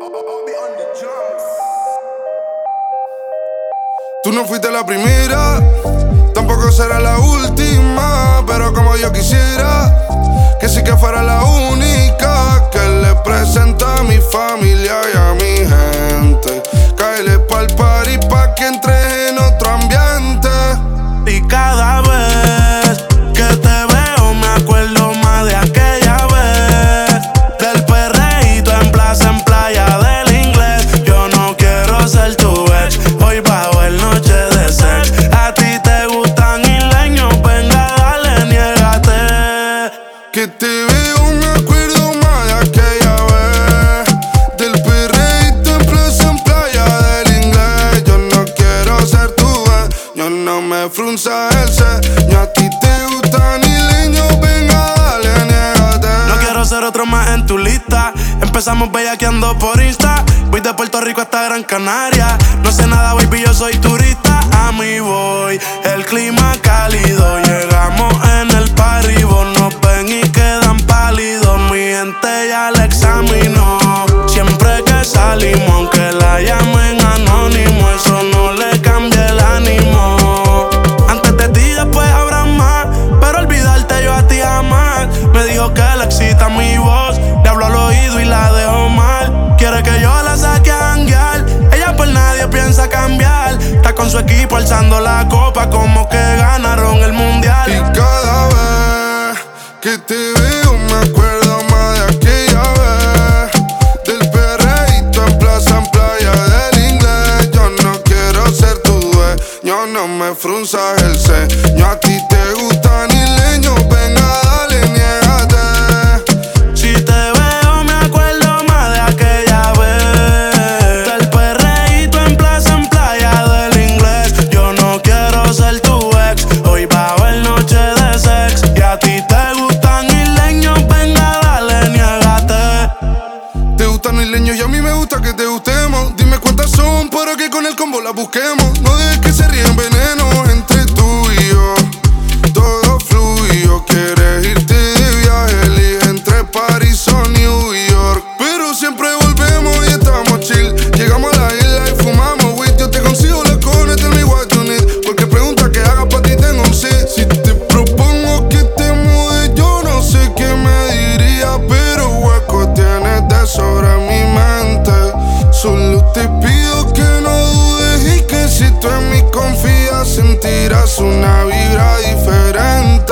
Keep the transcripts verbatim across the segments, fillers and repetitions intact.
Tú no fuiste la primera, tampoco será la última, pero como yo quisiera que sí que fuera la única que le presenta a mi familia y a mi gente. Cáele pa'l party pa' que entres en otro ambiente. Y cada vez que te veo me acuerdo más de aquella vez, del perreíto en plaza, en playa del inglés. Yo no quiero ser tu ex, hoy bajo el noche de sex. A ti te gustan isleños, venga dale, niégate. Que te veo me acuerdo más de aquella vez, del perreíto en plaza, en playa del inglés. Yo no quiero ser tu ex, yo no me frunza el ceño. A ti te gustan isleños, venga dale, niégate. No quiero ser otro más en tu lista. Empezamos bellaqueando por Insta. Voy de Puerto Rico hasta Gran Canaria. No sé nada, baby, yo soy turista. A mí voy, el clima cálido. Llegamos en el party, vos nos ven y quedan pálidos. Mi gente ya la examinó. Siempre que salimos, aunque la llamen anónimo, eso no le cambia el ánimo. Antes de ti, después habrá más, pero olvidarte yo a ti jamás. Me dijo que le excita mi voz, le hablo al oído y la dejo mal. Quiere que yo la saque a janguear, ella por nadie piensa cambiar. Está con su equipo alzando la copa como que ganaron el mundial. Y cada vez que te veo me acuerdo más de aquella vez, del perreíto en plaza, en playa del inglés. Yo no quiero ser tu dueño, no me frunzas el ceño. A ti te gustan isleños, venga dale, niégate. Si te veo me acuerdo más de aquella vez, del perreíto en plaza, en playa del inglés. Yo no quiero ser tu ex, hoy bajo el noche de sex. Y a ti te gustan isleños, venga dale, niégate. Te gustan isleños y a mí me gusta que te gustemos. Dime cuántas son para que con el combo las busquemos. No dejes que se ríen veneno entre tú y yo. Todo fluyo, quieres irte de viaje, elige entre París o New York. Pero siempre volvemos y estamos chill. Llegamos a la isla y fumamos weed. Yo te consigo la cone, tell me what you need. Porque pregunta que haga pa' ti tengo un sí. Si te propongo que te mudes, yo no sé qué me diría, pero hueco tienes de sobra en mi mente. Solo te pido que no dudes y que si tú en mí confías sentirás una vibra diferente.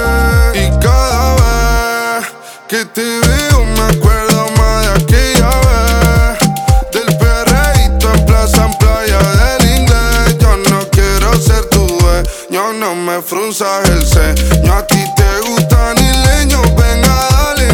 Y cada vez que te veo me acuerdo más de aquella vez, del perreíto en plaza, en playa del inglés. Yo no quiero ser tu dueño, no me frunzas el ceño. A ti te gustan isleños, venga dale,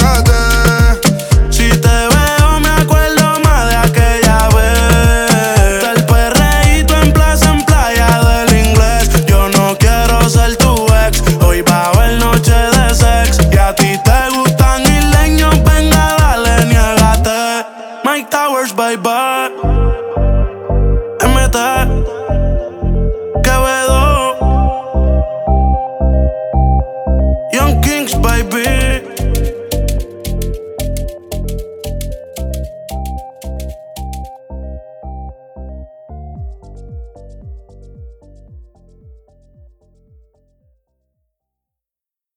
niégate. Si te veo me acuerdo más de aquella vez, del perreíto en plaza, en playa del inglés. Yo no quiero ser tu ex, hoy bajo el noche de sex. Y a ti te gustan isleños, venga dale, niégate. Mike Towers, baby, M T, Quevedo, Young Kings, baby.